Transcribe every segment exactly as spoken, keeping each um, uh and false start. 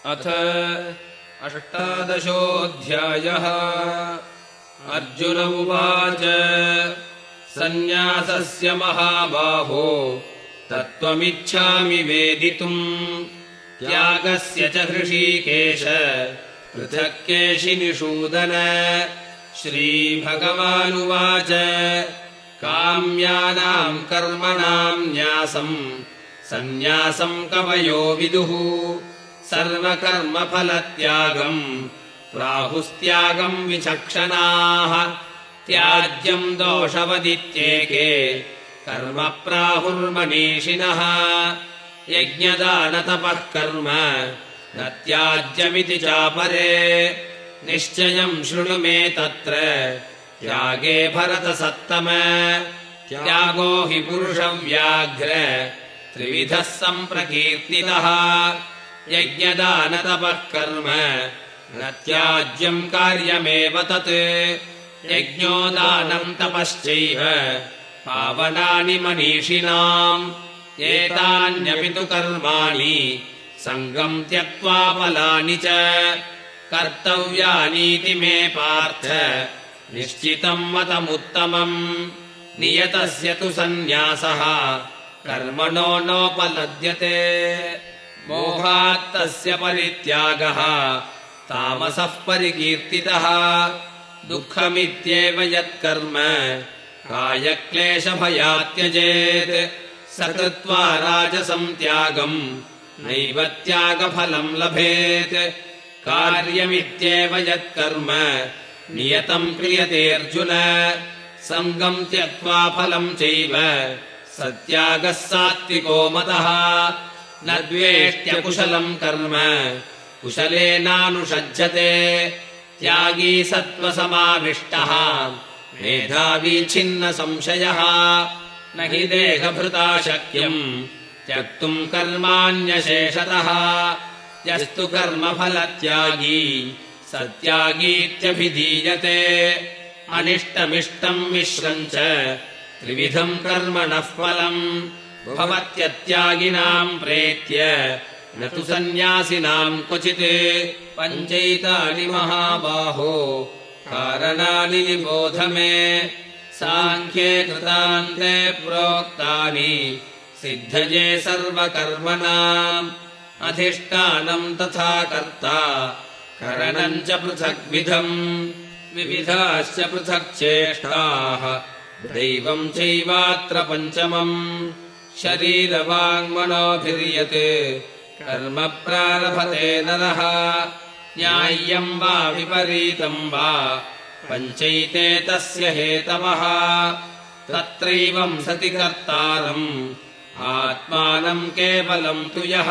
अथ अष्टादशोऽध्यायः। अर्जुन उवाच सन्न्यासस्य महाबाहो तत्त्वमिच्छामि वेदितुम् त्यागस्य च हृषीकेश पृथक् केशिनिषूदन। श्रीभगवानुवाच काम्यानाम् कर्मणाम् न्यासम् सन्न्यासम् कवयो विदुः सर्वकर्मफलत्यागम् प्राहुस्त्यागम् विचक्षणाः। त्याज्यम् दोषवदित्येके कर्म प्राहुर्मनीषिणः यज्ञदानतपः कर्म न त्याज्यमिति चापरे। निश्चयम् शृणु मे तत्र त्यागे भरतसत्तम। त्यागो हि पुरुषव्याघ्र त्रिविधः सम्प्रकीर्तितः यज्ञदानतपः कर्म न त्याज्यम् कार्यमेव तत्। यज्ञोदानम् तपश्चैव पावनानि मनीषिणाम् एतान्यपि तु कर्माणि सङ्गम् त्यक्त्वा फलानि च कर्तव्यानीति मे पार्थ निश्चितम् मतमुत्तमम्। नियतस्य तु सन्न्यासः कर्मणो नोपलद्यते मोहात्तस्य परित्यागः तामसः परिकीर्तितः। दुःखमित्येव यत्कर्म कायक्लेशभयात् त्यजेत् स कृत्वा राजसं त्यागम् नैव त्यागफलम् लभेत्। कार्यमित्येव यत्कर्म नियतम् क्रियतेऽर्जुन सङ्गम् त्यक्त्वा फलम् चैव स त्यागः सात्विको मतः। न द्वेष्ट्यकुशलम् कर्म कुशलेनानुषज्यते त्यागी सत्त्वसमाविष्टः मेधावी छिन्न संशयः। न हि देहभृता शक्यम् त्यक्तुम् कर्माण्यशेषतः यस्तु कर्मफलत्यागी स त्यागीत्यभिधीयते। अनिष्टमिष्टम् मिश्रम् च त्रिविधम् कर्मणः फलम् भवत्यत्यागिनाम् प्रेत्य न तु सन्न्यासिनाम् क्वचित्। पञ्चैतानि महाबाहो कारणानि निबोध मे साङ्ख्ये कृतान्ते प्रोक्तानि सिद्धये सर्वकर्मणाम्। अधिष्ठानम् तथा कर्ता करणम् च पृथग्विधम् विविधाश्च पृथक् चेष्टाः दैवम् चैवात्र पञ्चमम्। शरीरवाङ्मनोभिर्यत् कर्म प्रारभते नरः न्याय्यम् वा विपरीतम् वा पञ्चैते तस्य हेतवः। तत्रैवम् सति कर्तारम् आत्मानम् केवलम् तु यः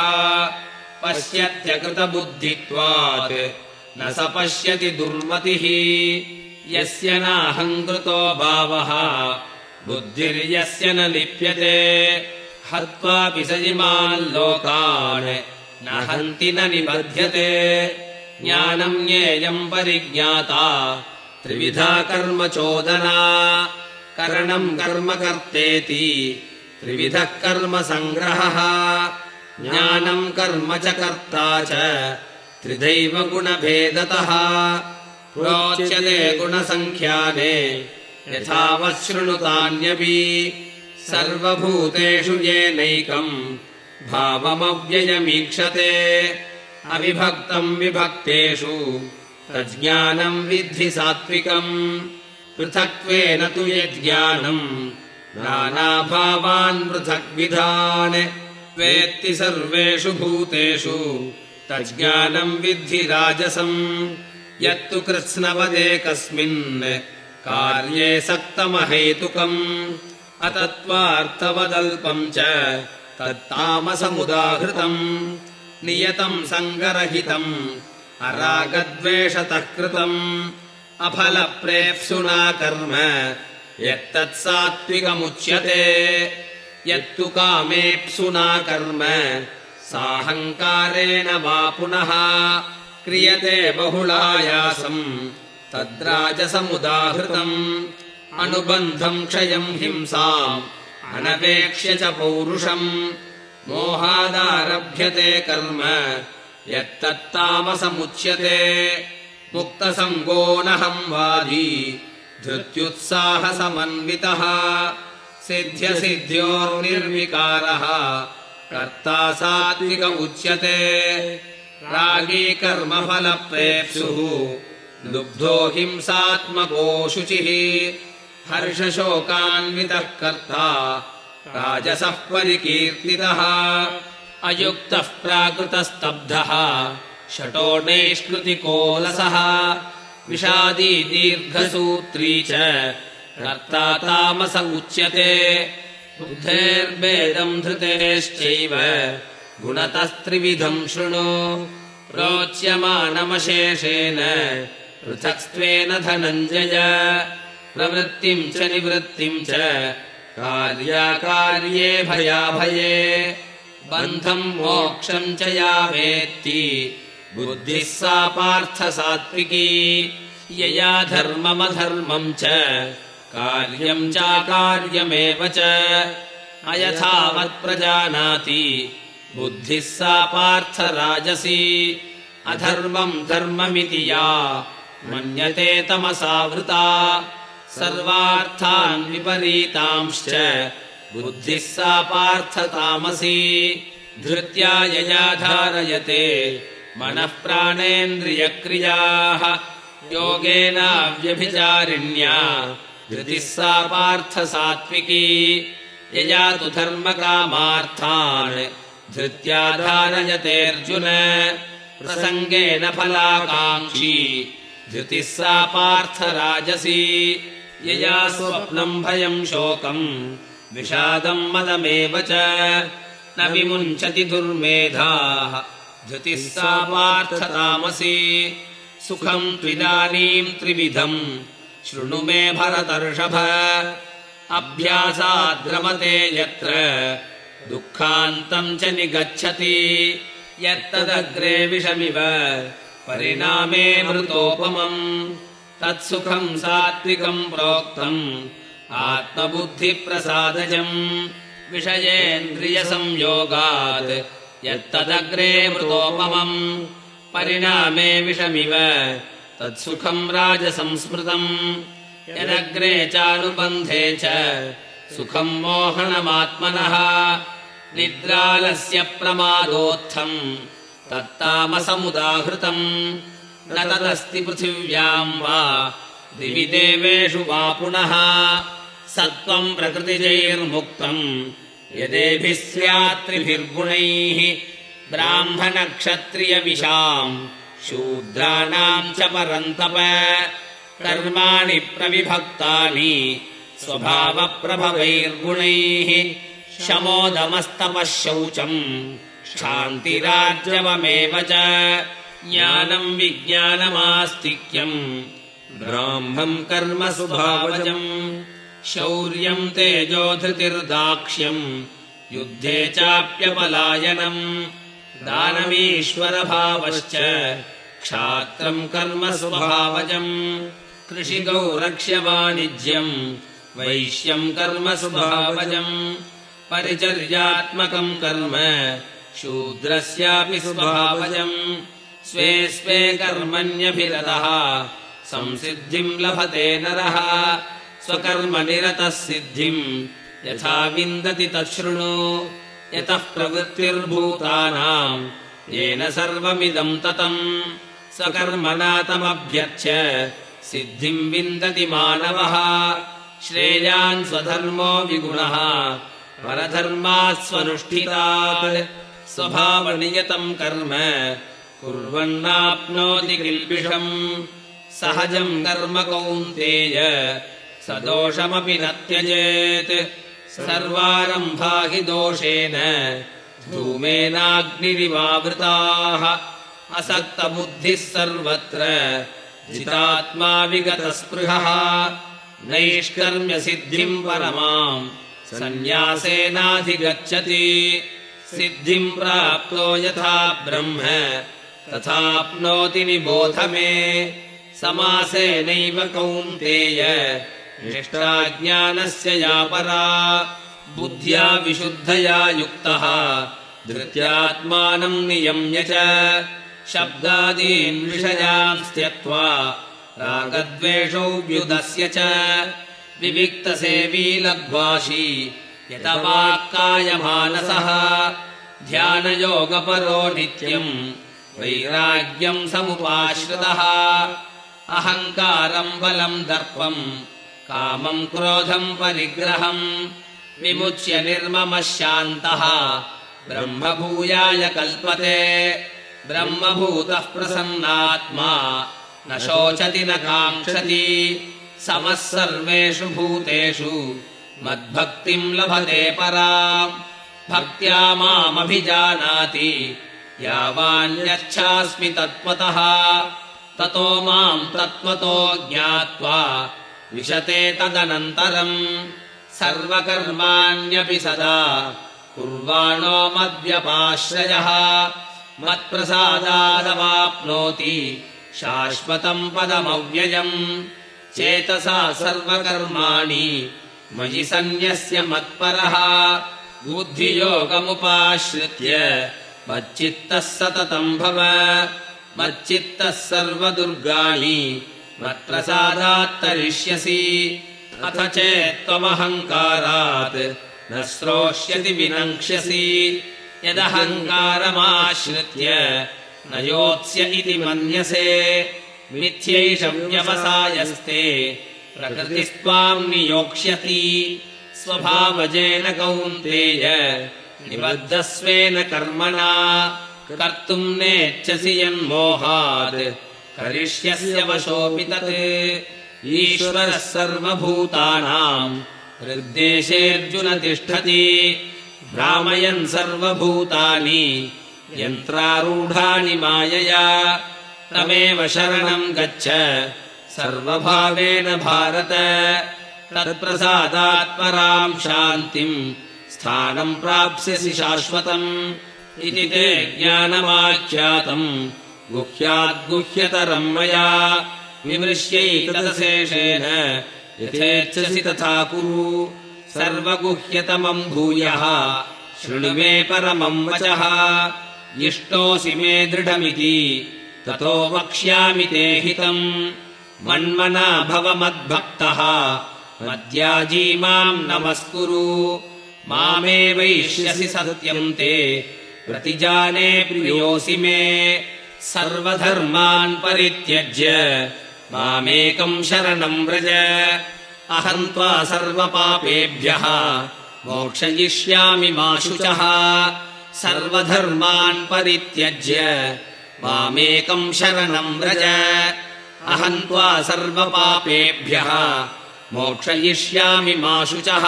पश्यत्यकृतबुद्धित्वात् न स पश्यति दुर्मतिः। यस्य नाहङ्कृतो भावः बुद्धिर्यस्य न लिप्यते हत्वापि स इमान् लोकान् न हन्ति न निबध्यते। ज्ञानम् ज्ञेयम् परिज्ञाता त्रिविधा कर्म चोदना करणम् कर्म कर्तेति त्रिविधः कर्म सङ्ग्रहः। ज्ञानम् कर्म च कर्ता च त्रिधैव गुणभेदतः प्रोच्यते गुणसङ्ख्याने यथावत् शृणुतान्यपि। सर्वभूतेषु येनैकम् भावमव्ययमीक्षते अविभक्तम् विभक्तेषु तज्ज्ञानम् विद्धि सात्विकम्। पृथक्त्वेन तु यज्ज्ञानम् नानाभावान् पृथग्विधान् वेत्ति सर्वेषु भूतेषु तज्ज्ञानम् विद्धि राजसम्। यत्तु कृत्स्नवदेकस्मिन् कार्ये सक्तमहेतुकम् अतत्त्वार्थवदल्पम् च तत्तामसमुदाहृतम्। नियतम् सङ्गरहितम् अरागद्वेषतः कृतम् अफलप्रेप्सुना कर्म यत्तत्सात्विकमुच्यते। यत्तु कामेप्सुना कर्म साहङ्कारेण वा पुनः क्रियते बहुलायासम् तद्राजसमुदाहृतम्। अनुबन्धम् क्षयम् हिंसाम् अनपेक्ष्य च पौरुषम् मोहादारभ्यते कर्म यत्तत्तामसमुच्यते मुक्तसङ्गो नहम् वादी धृत्युत्साहसमन्वितः सिद्ध्यसिद्ध्योर्निर्विकारः कर्ता सात्विक उच्यते रागी कर्मफलप्रेप्सुः लुब्धो हिंसात्मको शुचिः हर्षशोकान्वितः कर्ता राजसः परिकीर्तितः अयुक्तः प्राकृतस्तब्धः शटो नैष्कृतिकोलसः विषादी दीर्घसूत्री च कर्ता तामस उच्यते बुद्धेर्भेदम् धृतेश्चैव गुणतस्त्रिविधम् शृणु प्रोच्यमानमशेषेण पृथक्त्वेन धनञ्जय प्रवृत्तिम् च निवृत्तिम् च कार्याकार्ये भयाभये बन्धम् मोक्षम् च या वेत्ति बुद्धिः सा पार्थ सात्विकी यया धर्ममधर्मम् च कार्यम् चाकार्यमेव च अयथावत्प्रजानाति बुद्धिः सा पार्थ राजसी अधर्मम् धर्ममिति या मन्यते तमसावृता सर्वार्थान् विपरीतांश्च बुद्धिः सा पार्थ तामसी धृत्या यया धारयते मनः प्राणेन्द्रियक्रियाः योगेनाव्यभिचारिण्या धृतिः सा पार्थ सात्विकी यया तु धर्मकामार्थान् धृत्या धारयतेऽर्जुन प्रसङ्गेन फलाकाङ्क्षी धृतिः सा पार्थ राजसी यया स्वप्नम् भयम् शोकम् विषादम् मदमेव च न विमुञ्चति दुर्मेधाः धृतिः सा पार्थ तामसी सुखम् त्विदानीम् त्रिविधम् शृणु मे भरतर्षभ अभ्यासाद्रमते यत्र दुःखान्तम् च निगच्छति यत्तदग्रे विषमिव परिणामे मृतोपमम् तत्सुखम् सात्विकम् प्रोक्तम् आत्मबुद्धिप्रसादजम् विषयेन्द्रियसंयोगात् यत्तदग्रे मृतोपमम् परिणामे विषमिव तत्सुखम् राजसंस्मृतम् यदग्रे चानुबन्धे च सुखम् मोहनमात्मनः निद्रालस्य प्रमादोत्थम् तत्तामसमुदाहृतम् न तदस्ति पृथिव्याम् वा दिवि देवेषु वा पुनः सत्त्वम् प्रकृतिजैर्मुक्तम् यदेभिः स्यात्त्रिभिर्गुणैः ब्राह्मणक्षत्रियविशाम् शूद्राणाम् च परन्तप कर्माणि प्रविभक्तानि स्वभावप्रभवैर्गुणैः शमोदमस्तपः शौचम् क्षान्तिरार्जवमेव च ज्ञानम् विज्ञानमास्तिक्यम् ब्राह्मम् कर्म स्वभावजम् शौर्यम् तेजोधृतिर्दाक्ष्यम् युद्धे चाप्यपलायनम् दानमीश्वरभावश्च क्षात्रम् कर्म स्वभावजम् कृषिगौ रक्ष्यवाणिज्यम् वैश्यम् कर्म स्वभावजम् परिचर्यात्मकम् कर्म शूद्रस्यापि स्वभावजम् स्वे स्वे कर्मण्यभिरतः संसिद्धिम् लभते नरः स्वकर्मनिरतः सिद्धिम् यथा विन्दति तच्छृणु यतः प्रवृत्तिर्भूतानाम् येन सर्वमिदम् ततम् स्वकर्मणा तमभ्यर्च्य सिद्धिम् विन्दति मानवः श्रेयान् स्वधर्मो विगुणः परधर्मात् स्वनुष्ठितात् स्वभावनियतम् कर्म कुर्वन्नाप्नोति किल्बिषम् सहजम् कर्म कौन्तेय सदोषमपि न त्यजेत् सर्वारम्भा हि दोषेण धूमेनाग्निरिवावृताः असक्तबुद्धिः सर्वत्र जितात्मा विगतस्पृहः नैष्कर्म्यसिद्धिम् परमाम् सन्न्यासेनाधिगच्छति सिद्धिम् प्राप्तो यथा ब्रह्म तथाप्नोति निबोध मे समासेनैव कौन्तेय निष्ठा ज्ञानस्य या परा बुद्ध्या विशुद्धया युक्तः धृत्यात्मानम् नियम्य च शब्दादीन् विषयान् त्यक्त्वा रागद्वेषौ व्युदस्य च विविक्तसेवी लघ्वाशी यतवाक्कायमानसः ध्यानयोगपरो नित्यम् वैराग्यम् समुपाश्रितः अहङ्कारम् बलम् दर्पम् कामम् क्रोधम् परिग्रहम् विमुच्य निर्ममः शान्तः ब्रह्मभूयाय कल्पते ब्रह्मभूतः प्रसन्नात्मा न शोचति न काङ्क्षति समः सर्वेषु भूतेषु मद्भक्तिम् लभते पराम् भक्त्या मामभिजानाति यावान्यच्छास्मि तत्त्वतः ततो माम् तत्त्वतो ज्ञात्वा विशते तदनन्तरम् सर्वकर्माण्यपि सदा कुर्वाणो मद्व्यपाश्रयः मत्प्रसादादवाप्नोति शाश्वतम् पदमव्ययम् चेतसा सर्वकर्माणि मयि सन्न्यस्य मत्परः बुद्धियोगमुपाश्रित्य मच्चित्तः सततम् भव मच्चित्तः सर्वदुर्गाणि मत्प्रसादात् तरिष्यसि अथ चेत्त्वमहङ्कारात् न श्रोष्यति विनङ्क्ष्यसि यदहङ्कारमाश्रित्य न योत्स्य इति मन्यसे मिथ्यैष व्यवसायस्ते प्रकृतिस्त्वाम् नियोक्ष्यति स्वभावजेन कौन्तेय निबद्धस्वेन कर्मणा कर्तुम् नेच्छसि यन्मोहात् करिष्यस्य वशोऽपि तत् ईश्वरः सर्वभूतानाम् हृद्देशेऽर्जुन तिष्ठति भ्रामयन् सर्वभूतानि यन्त्रारूढानि मायया तमेव शरणम् गच्छ सर्वभावेन भारत तत्प्रसादात्पराम् शान्तिम् स्थानम् प्राप्स्यसि शाश्वतम् इति ते ज्ञानमाख्यातम् गुह्याद्गुह्यतरम् मया विमृश्यैतदशेषेण यथेच्छसि तथा कुरु सर्वगुह्यतमम् भूयः शृणु मे परमम् वचः इष्टोऽसि मे दृढमिति ततो वक्ष्यामि ते हितम् मन्मना भव मद्भक्तः मद्याजी माम् नमस्कुरु मामे वैष्यसि सत्यम् ते प्रतिजाने प्रियोऽसि मे सर्वधर्मान् परित्यज्य मामेकम् शरणम् व्रज अहम् त्वा सर्वपापेभ्यः मोक्षयिष्यामि मा शुचः सर्वधर्मान् परित्यज्य मामेकम् शरणम् व्रज अहम् त्वा सर्वपापेभ्यः मोक्षयिष्यामि मा शुचः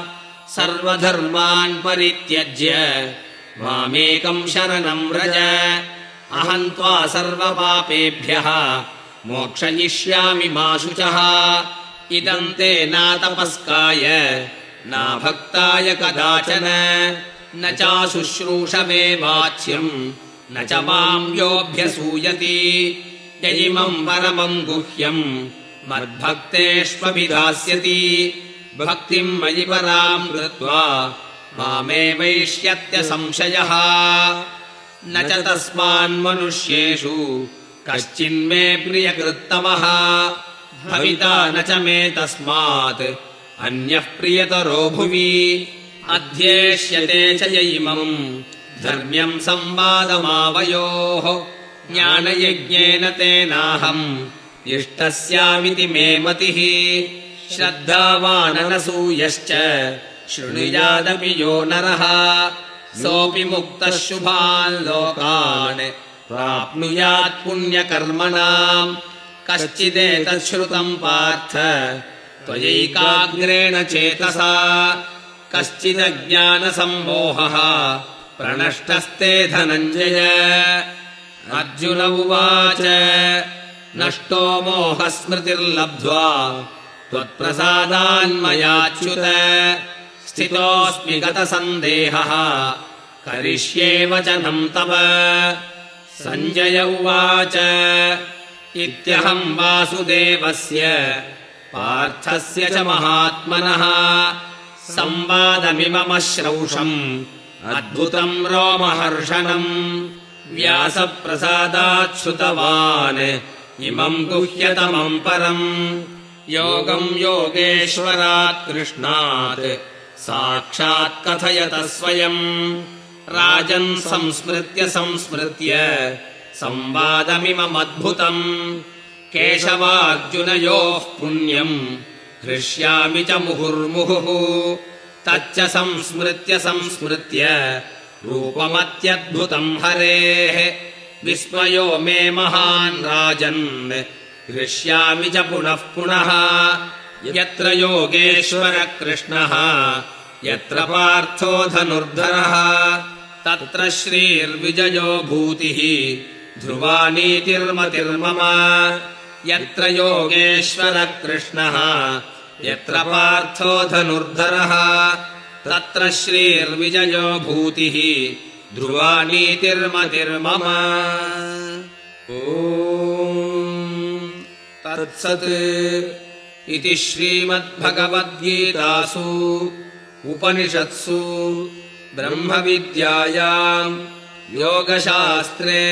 सर्वधर्मान् परित्यज्य मामेकम् शरणम् व्रज अहम् त्वा सर्वपापेभ्यः मोक्षयिष्यामि मा शुचः इदम् ते नातपस्काय न भक्ताय कदाचन न चाशुश्रूषवे वाच्यम् न च माम् योऽभ्यसूयति य इमम् परमम् गुह्यम् मद्भक्तेष्वभिधास्यति भक्तिम् मयि पराम् कृत्वा मामे वैष्यत्य संशयः न च तस्मान्मनुष्येषु कश्चिन्मे प्रियकृत्तमः भविता न च मे तस्मात् अन्यः प्रियतरो भुवि अध्येष्यते च य इमम् धर्म्यम् संवादमावयोः ज्ञानयज्ञेन तेनाहम् इष्टस्यामिति मे मतिः श्रद्धावाननसूयश्च शृणुयादपि यो नरः सोऽपि मुक्तः शुभान् लोकान् प्राप्नुयात् पुण्यकर्मणाम् कश्चिदेतच्छ्रुतम् पार्थ त्वयैकाग्रेण चेतसा कश्चिदज्ञानसम्मोहः प्रणष्टस्ते धनञ्जय अर्जुन उवाच नष्टो मोहस्मृतिर्लब्ध्वा त्वत्प्रसादान्मयाच्युत स्थितोऽस्मि गतसन्देहः करिष्ये वचनम् तव सञ्जय उवाच इत्यहम् वासुदेवस्य पार्थस्य च महात्मनः संवादमिममश्रौषम् अद्भुतम् रोमहर्षणम् व्यासप्रसादाच्छ्रुतवान् इमम् गुह्यतमम् परम् योगम् योगेश्वरात् कृष्णात् साक्षात् कथयत स्वयम् राजन् संस्मृत्य संस्मृत्य संवादमिममद्भुतम् केशवार्जुनयोः पुण्यम् हृष्यामि च मुहुर्मुहुः तच्च संस्मृत्य संस्मृत्य रूपमत्यद्भुतम् हरेः विस्मयो मे महान् राजन् हृष्यामि च पुनः पुनः यत्र योगेश्वरः कृष्णः यत्र पार्थो धनुर्धरः तत्र श्रीर्विजयो भूतिः ध्रुवा नीतिर्मतिर्मम यत्र योगेश्वरः कृष्णः यत्र पार्थो धनुर्धरः तत्र श्रीर्विजयो भूतिः ध्रुवा नीतिर्मतिर्मम ॐ तत्सत् इति श्रीमद्भगवद्गीतासु उपनिषत्सु ब्रह्मविद्यायाम् योगशास्त्रे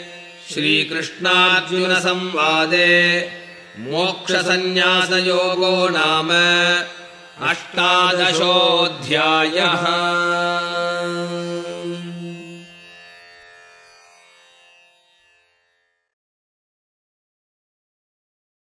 श्रीकृष्णार्जुनसंवादे मोक्षसंन्यासयोगो नाम अष्टादशोऽध्यायः।